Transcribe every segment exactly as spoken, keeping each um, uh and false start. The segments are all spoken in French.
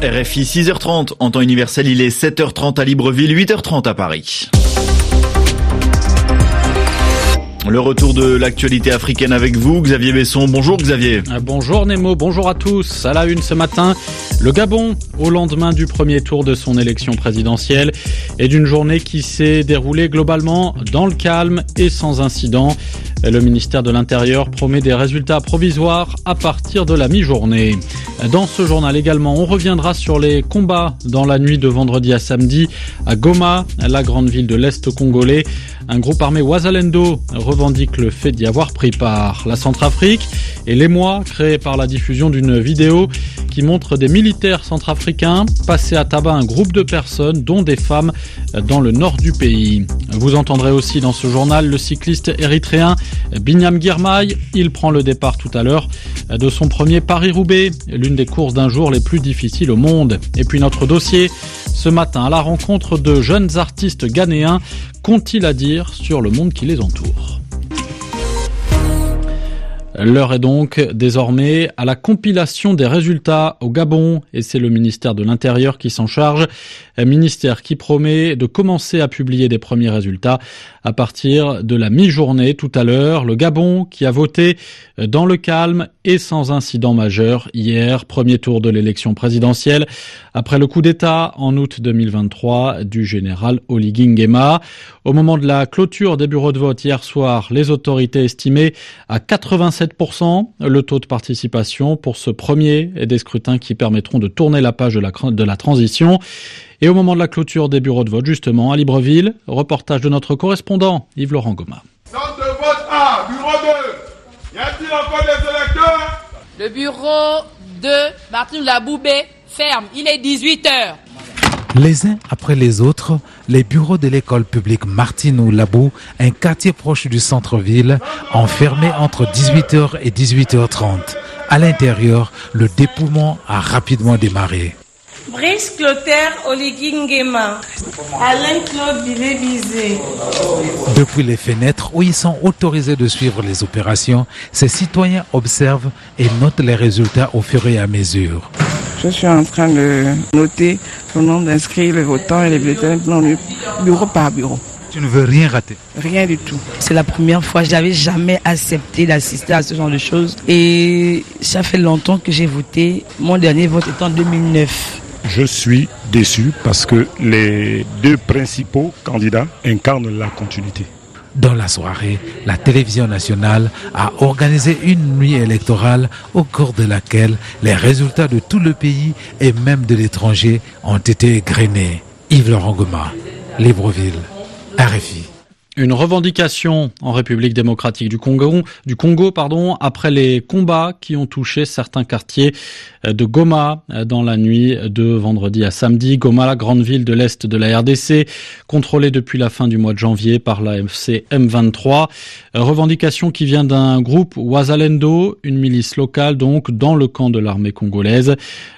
R F I six heures trente, en temps universel, il est sept heures trente à Libreville, huit heures trente à Paris. Le retour de l'actualité africaine avec vous, Xavier Besson. Bonjour Xavier. Bonjour Nemo, bonjour à tous. À la une ce matin, le Gabon, au lendemain du premier tour de son élection présidentielle et d'une journée qui s'est déroulée globalement dans le calme et sans incident. Le ministère de l'Intérieur promet des résultats provisoires à partir de la mi-journée. Dans ce journal également, on reviendra sur les combats dans la nuit de vendredi à samedi à Goma, la grande ville de l'Est congolais. Un groupe armé Wazalendo revendique le fait d'y avoir pris part. La Centrafrique et l'émoi créé par la diffusion d'une vidéo qui montre des militaires centrafricains passer à tabac un groupe de personnes, dont des femmes, dans le nord du pays. Vous entendrez aussi dans ce journal le cycliste érythréen Binyam Girmay. Il prend le départ tout à l'heure de son premier Paris-Roubaix, l'une des courses d'un jour les plus difficiles au monde. Et puis notre dossier, ce matin, à la rencontre de jeunes artistes ghanéens, qu'ont-ils à dire sur le monde qui les entoure ? L'heure est donc désormais à la compilation des résultats au Gabon et c'est le ministère de l'Intérieur qui s'en charge. Un ministère qui promet de commencer à publier des premiers résultats à partir de la mi-journée tout à l'heure. Le Gabon qui a voté dans le calme et sans incident majeur hier, premier tour de l'élection présidentielle, après le coup d'État en août deux mille vingt-trois du général Oligui Nguema. Au moment de la clôture des bureaux de vote hier soir, les autorités estimaient à quatre-vingt-sept pour cent le taux de participation pour ce premier des scrutins qui permettront de tourner la page de la, de la transition. Et au moment de la clôture des bureaux de vote, justement, à Libreville, reportage de notre correspondant Yves-Laurent Goma. Centre de vote A, bureau deux. Y a-t-il encore des électeurs? Le bureau deux, Martin Laboubé, ferme. Il est dix-huit heures. Les uns après les autres, les bureaux de l'école publique Martinou Labou, un quartier proche du centre-ville, ont fermé entre dix-huit heures et dix-huit heures trente. À l'intérieur, le dépouillement a rapidement démarré. Brice Clotaire Oligui Nguema, Alain Claude Bilé-Bizé. Depuis les fenêtres où ils sont autorisés de suivre les opérations, ces citoyens observent et notent les résultats au fur et à mesure. Je suis en train de noter le nombre d'inscrits, les votants et les bulletins, bureau par bureau. Tu ne veux rien rater? Rien du tout. C'est la première fois, je n'avais jamais accepté d'assister à ce genre de choses. Et ça fait longtemps que j'ai voté. Mon dernier vote est en deux mille neuf. Je suis déçu parce que les deux principaux candidats incarnent la continuité. Dans la soirée, la télévision nationale a organisé une nuit électorale au cours de laquelle les résultats de tout le pays et même de l'étranger ont été égrenés. Yves-Laurent Goma, Libreville, R F I. Une revendication en République démocratique du Congo, du Congo, pardon, après les combats qui ont touché certains quartiers de Goma dans la nuit de vendredi à samedi. Goma, la grande ville de l'Est de la R D C, contrôlée depuis la fin du mois de janvier par l'A F C M vingt-trois. Revendication qui vient d'un groupe Wazalendo, une milice locale donc dans le camp de l'armée congolaise.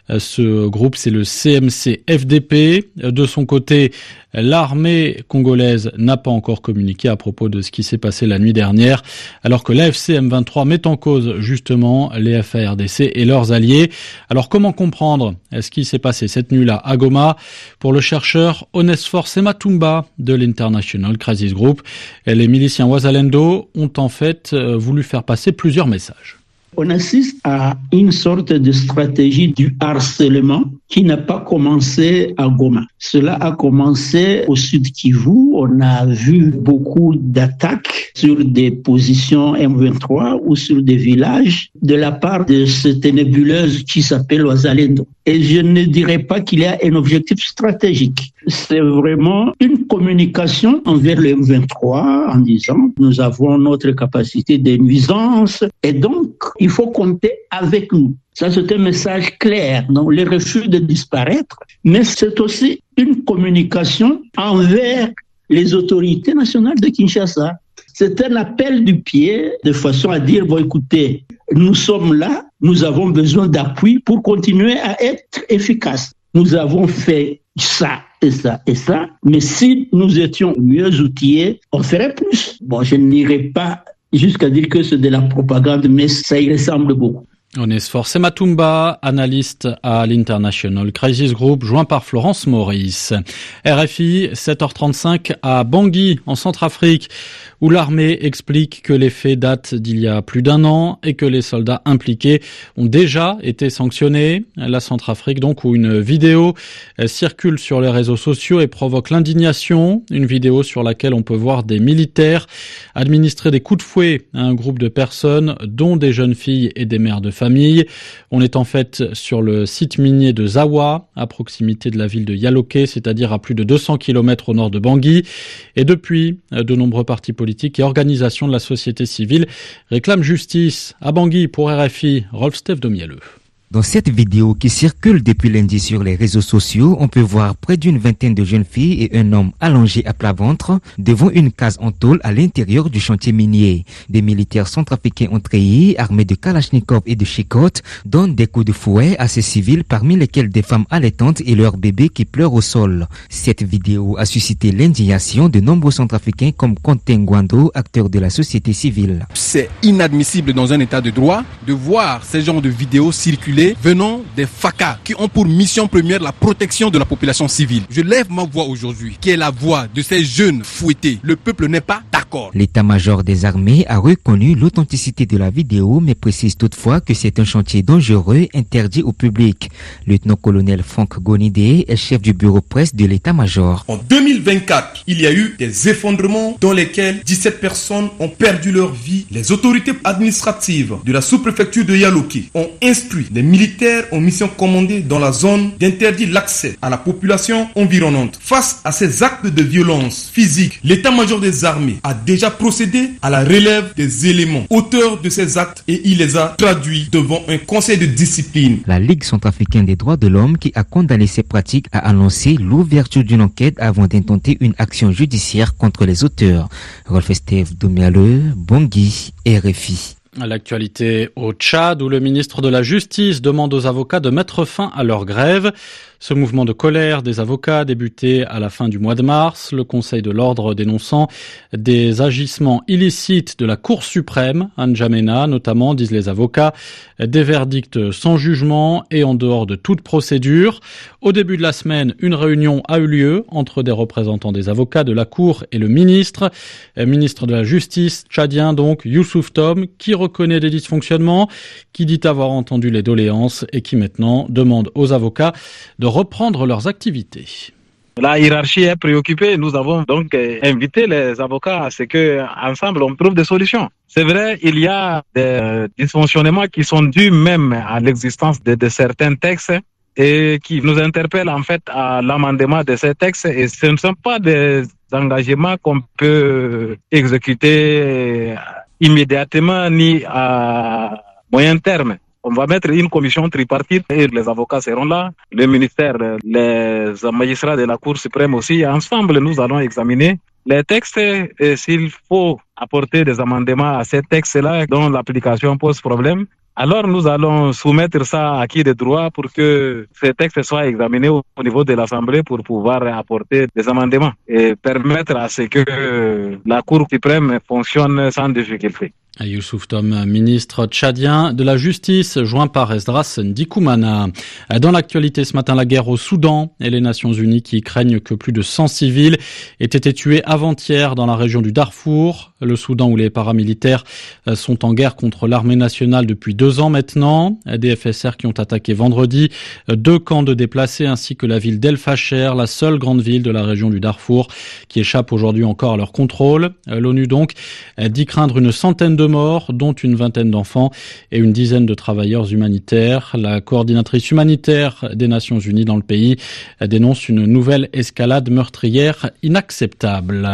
Ce groupe, c'est le C M C F D P. De son côté, l'armée congolaise n'a pas encore communiqué à propos de ce qui s'est passé la nuit dernière, alors que l'A F C M vingt-trois met en cause justement les F A R D C et leurs alliés. Alors comment comprendre ce qui s'est passé cette nuit-là à Goma? Pour le chercheur Onesphore Sematumba de l'International Crisis Group, les miliciens Wazalendo ont en fait voulu faire passer plusieurs messages. On assiste à une sorte de stratégie du harcèlement qui n'a pas commencé à Goma. Cela a commencé au sud Kivu. On a vu beaucoup d'attaques sur des positions M vingt-trois ou sur des villages de la part de cette nébuleuse qui s'appelle Wazalendo. Et je ne dirais pas qu'il y a un objectif stratégique. C'est vraiment une communication envers le M vingt-trois en disant nous avons notre capacité de nuisance et donc il faut compter avec nous. Ça, c'est un message clair, donc le refus de disparaître, mais c'est aussi une communication envers les autorités nationales de Kinshasa. C'est un appel du pied de façon à dire, bon écoutez, nous sommes là, nous avons besoin d'appui pour continuer à être efficaces. Nous avons fait ça et ça et ça, mais si nous étions mieux outillés, on ferait plus. Bon, je n'irai pas jusqu'à dire que c'est de la propagande, mais ça y ressemble beaucoup. Onesphore Sematumba, analyste à l'International Crisis Group, joint par Florence Maurice. R F I, sept heures trente-cinq à Bangui, en Centrafrique, où l'armée explique que les faits datent d'il y a plus d'un an et que les soldats impliqués ont déjà été sanctionnés. La Centrafrique, donc, où une vidéo circule sur les réseaux sociaux et provoque l'indignation. Une vidéo sur laquelle on peut voir des militaires administrer des coups de fouet à un groupe de personnes, dont des jeunes filles et des mères de famille. On est en fait sur le site minier de Zawa, à proximité de la ville de Yaloké, c'est-à-dire à plus de deux cents kilomètres au nord de Bangui. Et depuis, de nombreux partis politiques et organisations de la société civile réclament justice. À Bangui, pour R F I, Rolf-Steph Domielleux. Dans cette vidéo qui circule depuis lundi sur les réseaux sociaux, on peut voir près d'une vingtaine de jeunes filles et un homme allongé à plat ventre devant une case en tôle à l'intérieur du chantier minier. Des militaires centrafricains ont treillis, armés de kalachnikov et de chicottes, donnent des coups de fouet à ces civils, parmi lesquels des femmes allaitantes et leurs bébés qui pleurent au sol. Cette vidéo a suscité l'indignation de nombreux centrafricains comme Quentin Gwando, acteur de la société civile. C'est inadmissible dans un état de droit de voir ces genres de vidéos circuler venant des F A C A qui ont pour mission première la protection de la population civile. Je lève ma voix aujourd'hui, qui est la voix de ces jeunes fouettés. Le peuple n'est pas d'accord. L'état-major des armées a reconnu l'authenticité de la vidéo, mais précise toutefois que c'est un chantier dangereux interdit au public. Lieutenant-colonel Franck Gonidé est chef du bureau presse de l'état-major. En deux mille vingt-quatre, il y a eu des effondrements dans lesquels dix-sept personnes ont perdu leur vie. Les autorités administratives de la sous-préfecture de Yaloké ont instruit les militaires en mission commandée dans la zone d'interdire l'accès à la population environnante. Face à ces actes de violence physique, l'état-major des armées a déjà procédé à la relève des éléments auteurs de ces actes et il les a traduits devant un conseil de discipline. La Ligue centrafricaine des droits de l'homme, qui a condamné ces pratiques, a annoncé l'ouverture d'une enquête avant d'intenter une action judiciaire contre les auteurs. Rolf-Steph Domielleux, Bangui, R F I. L'actualité au Tchad, où le ministre de la Justice demande aux avocats de mettre fin à leur grève. Ce mouvement de colère des avocats a débuté à la fin du mois de mars, le Conseil de l'ordre dénonçant des agissements illicites de la Cour suprême à N'Djamena, notamment, disent les avocats, des verdicts sans jugement et en dehors de toute procédure. Au début de la semaine, une réunion a eu lieu entre des représentants des avocats de la Cour et le ministre, ministre de la Justice tchadien donc, Youssouf Tom, qui reconnaît des dysfonctionnements, qui dit avoir entendu les doléances et qui maintenant demande aux avocats de reprendre leurs activités. La hiérarchie est préoccupée. Nous avons donc invité les avocats à ce que, ensemble, on trouve des solutions. C'est vrai, il y a des dysfonctionnements qui sont dus même à l'existence de, de certains textes et qui nous interpellent en fait à l'amendement de ces textes. Et ce ne sont pas des engagements qu'on peut exécuter immédiatement ni à moyen terme. On va mettre une commission tripartite et les avocats seront là, le ministère, les magistrats de la Cour suprême aussi. Ensemble, nous allons examiner les textes et s'il faut apporter des amendements à ces textes-là dont l'application pose problème. Alors nous allons soumettre ça à qui de droit pour que ces textes soient examinés au niveau de l'Assemblée pour pouvoir apporter des amendements et permettre à ce que la Cour suprême fonctionne sans difficulté. Youssouf Tom, ministre tchadien de la Justice, joint par Esdras Ndikoumana. Dans l'actualité ce matin, la guerre au Soudan et les Nations Unies qui craignent que plus de cent civils aient été tués avant-hier dans la région du Darfour. Le Soudan où les paramilitaires sont en guerre contre l'armée nationale depuis deux ans maintenant. Des F S R qui ont attaqué vendredi deux camps de déplacés ainsi que la ville d'El Fasher, la seule grande ville de la région du Darfour qui échappe aujourd'hui encore à leur contrôle. L'ONU donc dit craindre une centaine de morts, dont une vingtaine d'enfants et une dizaine de travailleurs humanitaires. La coordinatrice humanitaire des Nations Unies dans le pays dénonce une nouvelle escalade meurtrière inacceptable.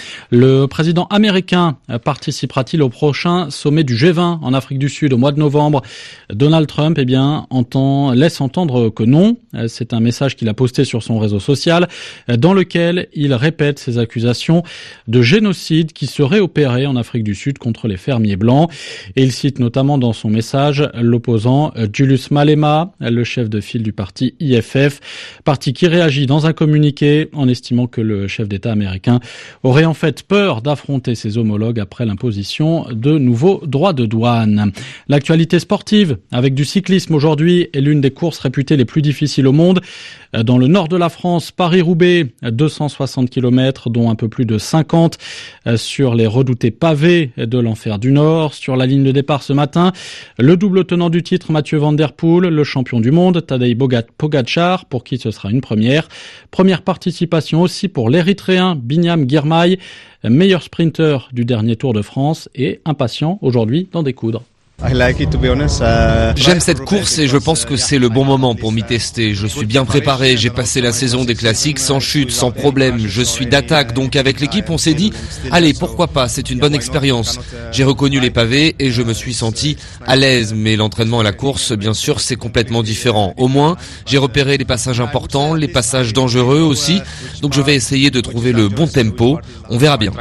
Le président américain participera-t-il au prochain sommet du G vingt en Afrique du Sud au mois de novembre? Donald Trump, eh bien, entend, laisse entendre que non. C'est un message qu'il a posté sur son réseau social dans lequel il répète ses accusations de génocide qui serait opéré en Afrique du Sud contre les fermes premier blanc. Et il cite notamment dans son message l'opposant Julius Malema, le chef de file du parti I F F, parti qui réagit dans un communiqué en estimant que le chef d'État américain aurait en fait peur d'affronter ses homologues après l'imposition de nouveaux droits de douane. L'actualité sportive avec du cyclisme aujourd'hui est l'une des courses réputées les plus difficiles au monde. Dans le nord de la France, Paris-Roubaix, deux cent soixante kilomètres, dont un peu plus de cinquante sur les redoutés pavés de l'enfer du Nord. Sur la ligne de départ ce matin, le double tenant du titre Mathieu Van Der Poel, le champion du monde Tadej Pogačar, pour qui ce sera une première. Première participation aussi pour l'Érythréen Binyam Girmay, meilleur sprinter du dernier Tour de France et impatient aujourd'hui d'en découdre. J'aime cette course et je pense que c'est le bon moment pour m'y tester. Je suis bien préparé, j'ai passé la saison des classiques sans chute, sans problème. Je suis d'attaque, donc avec l'équipe on s'est dit, allez pourquoi pas, c'est une bonne expérience. J'ai reconnu les pavés et je me suis senti à l'aise, mais l'entraînement et la course, bien sûr, c'est complètement différent. Au moins, j'ai repéré les passages importants, les passages dangereux aussi, donc je vais essayer de trouver le bon tempo. On verra bien.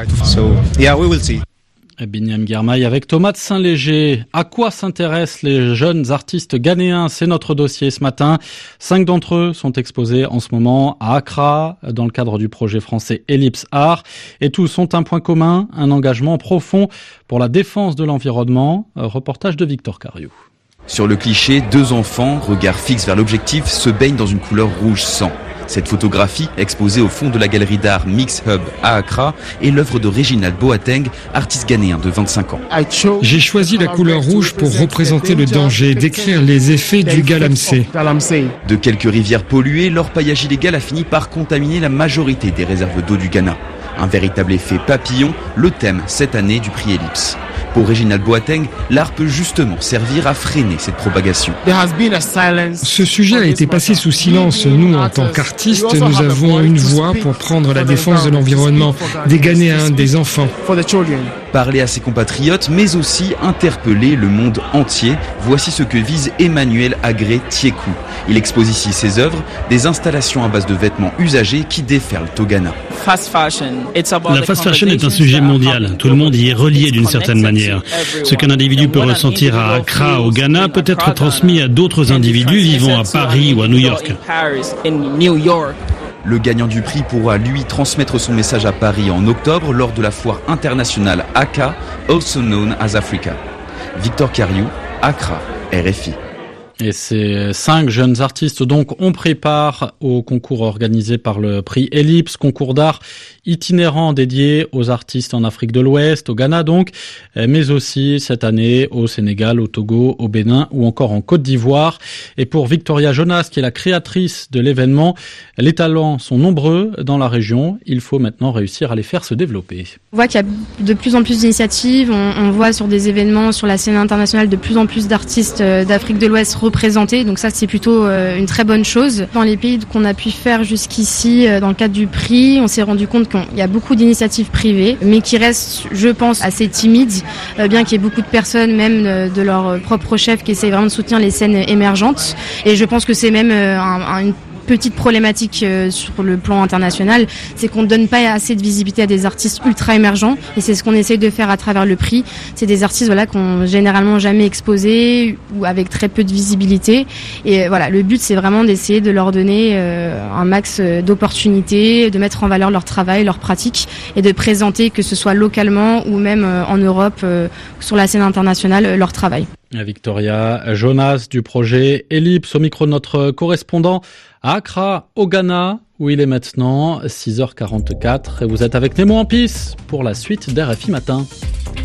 Binyam Girmay avec Thomas de Saint-Léger. À quoi s'intéressent les jeunes artistes ghanéens? C'est notre dossier ce matin. Cinq d'entre eux sont exposés en ce moment à Accra dans le cadre du projet français Ellipse Art. Et tous ont un point commun, un engagement profond pour la défense de l'environnement. Reportage de Victor Cariou. Sur le cliché, deux enfants, regard fixe vers l'objectif, se baignent dans une couleur rouge sang. Cette photographie, exposée au fond de la galerie d'art Mix Hub à Accra, est l'œuvre de Reginald Boateng, artiste ghanéen de vingt-cinq ans. J'ai choisi la couleur rouge pour représenter le danger, décrire les effets du galamsey. De quelques rivières polluées, l'or paillage illégal a fini par contaminer la majorité des réserves d'eau du Ghana. Un véritable effet papillon, le thème cette année du prix Ellipse. Pour Reginald Boateng, l'art peut justement servir à freiner cette propagation. Ce sujet a été passé sous silence. Nous, en tant qu'artistes, nous avons une voix pour prendre la défense de l'environnement, des Ghanéens, des enfants. Parler à ses compatriotes, mais aussi interpeller le monde entier. Voici ce que vise Emmanuel Agré Tiekou. Il expose ici ses œuvres, des installations à base de vêtements usagés qui déferlent au Ghana. La fast fashion est un sujet mondial. Tout le monde y est relié d'une certaine manière. Ce qu'un individu peut ressentir à Accra, au Ghana, peut être transmis à d'autres individus vivant à Paris ou à New York. Le gagnant du prix pourra lui transmettre son message à Paris en octobre lors de la foire internationale A C A, also known as Africa. Victor Cariou, Accra, R F I. Et ces cinq jeunes artistes donc ont pris part au concours organisé par le prix Ellipse, concours d'art itinérant dédié aux artistes en Afrique de l'Ouest, au Ghana donc, mais aussi cette année au Sénégal, au Togo, au Bénin ou encore en Côte d'Ivoire. Et pour Victoria Jonas, qui est la créatrice de l'événement, les talents sont nombreux dans la région. Il faut maintenant réussir à les faire se développer. On voit qu'il y a de plus en plus d'initiatives. On, on voit sur des événements, sur la scène internationale, de plus en plus d'artistes d'Afrique de l'Ouest représentés. Donc ça, c'est plutôt une très bonne chose. Dans les pays qu'on a pu faire jusqu'ici, dans le cadre du prix, on s'est rendu compte qu'il y a beaucoup d'initiatives privées, mais qui restent, je pense, assez timides, bien qu'il y ait beaucoup de personnes, même de leur propre chef, qui essayent vraiment de soutenir les scènes émergentes. Et je pense que c'est même un, un, une petite problématique sur le plan international, c'est qu'on ne donne pas assez de visibilité à des artistes ultra émergents, et c'est ce qu'on essaye de faire à travers le prix. C'est des artistes voilà qu'on généralement jamais exposés ou avec très peu de visibilité, et voilà, le but c'est vraiment d'essayer de leur donner euh, un max d'opportunités, de mettre en valeur leur travail, leur pratique, et de présenter, que ce soit localement ou même euh, en Europe, euh, sur la scène internationale, leur travail. Victoria Jonas du projet Ellipse au micro de notre correspondant à Accra, au Ghana, où il est maintenant six heures quarante-quatre. Et vous êtes avec Nemo Ampis pour la suite d'R F I Matin.